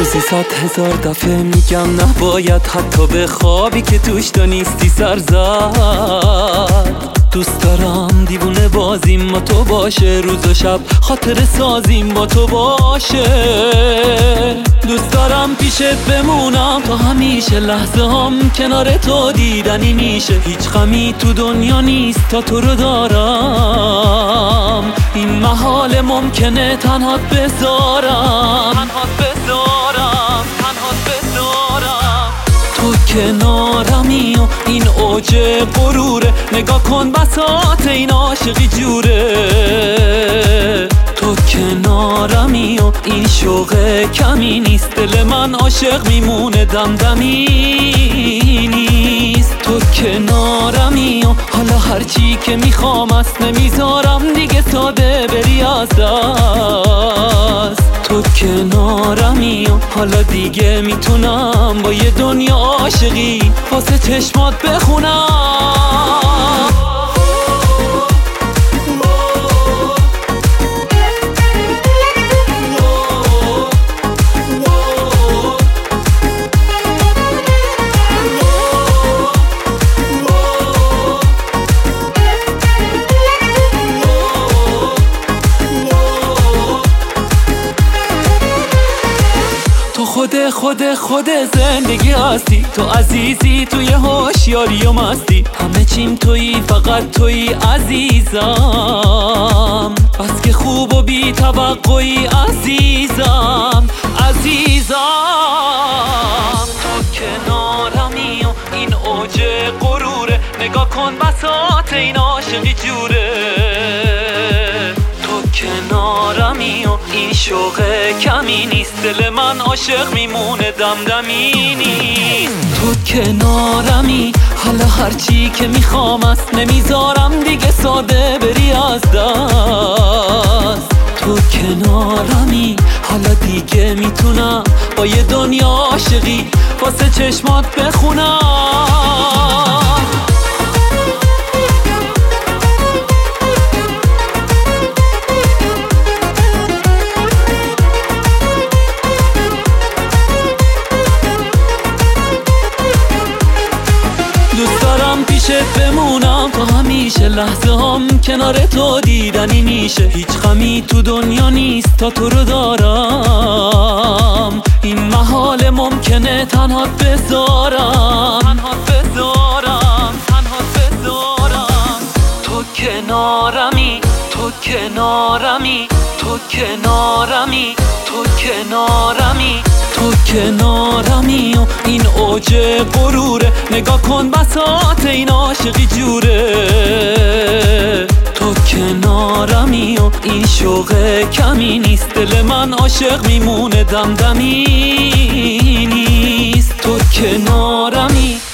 روزی 100,000 دفعه میگم نباید حتی به خوابی که توش تو نیستی سر زد. دوست دارم دیوونه بازیم با تو باشه، روز و شب خاطر سازیم با تو باشه. دوست دارم پیشت بمونم تا همیشه، لحظه هم کنار تو دیدنی میشه. هیچ غمی تو دنیا نیست تا تو رو دارم، این محال ممکنه تنهات بذارم. تو کنارمی و این اوج غروره، نگاه کن بساط این عاشقی جوره. تو کنارمی و این شوق کمی نیست، دل من عاشق میمونه دمدمی نیست. تو کنارمی و حالا هرچی که میخوام است نمیذارم دیگه ساده بری از دست. تو کنارمی و حالا دیگه میتونم با یه دنیا عاشقی واسه چشمات بخونم. خود زندگی هستی، تو عزیزی توی هوشیاری و مستی. همه چیم تویی، فقط تویی عزیزم. بس که خوب و بی توقعی عزیزم. تو کنارمی و این اوج غروره، نگاه کن بساط این عاشقی جوره. تو کنارمی و این شوق کمی نیست، دل من عاشق میمونه دمدمی نیست. تو کنارمی حالا هرچی که میخوام است نمیذارم دیگه ساده بری از دست. تو کنارمی حالا دیگه میتونم با یه دنیا عاشقی واسه چشمات بخونم. بمونم تا همیشه، لحظه هم کنار تو دیدنی میشه. هیچ غمی تو دنیا نیست تا تو رو دارم، این محال ممکنه تنهات بذارم. تو کنارمی، تو کنارمی، تو کنارمی، تو کنارمی. تو کنارمی و این اوج غروره، نگاه کن بساط این عاشقی جوره. تو کنارمی و این شوق کمی نیست، دل من عاشق میمونه دمدمی نیست. تو کنارمی